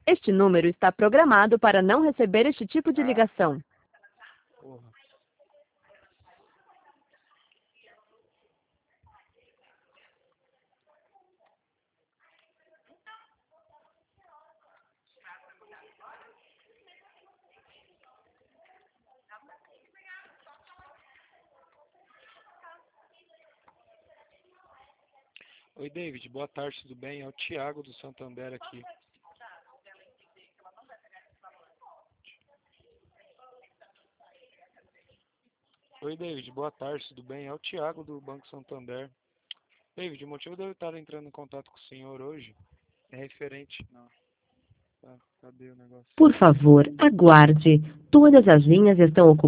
Este número está programado para não receber este tipo de ligação. Porra. Oi, David, boa tarde, tudo bem? É o Thiago do Santander aqui. Oi, David, boa tarde, tudo bem? É o Thiago do Banco Santander. David, o motivo de eu estar entrando em contato com o senhor hoje é referente... Não, tá, cadê o negócio? Por favor, aguarde. Todas as linhas estão ocupadas.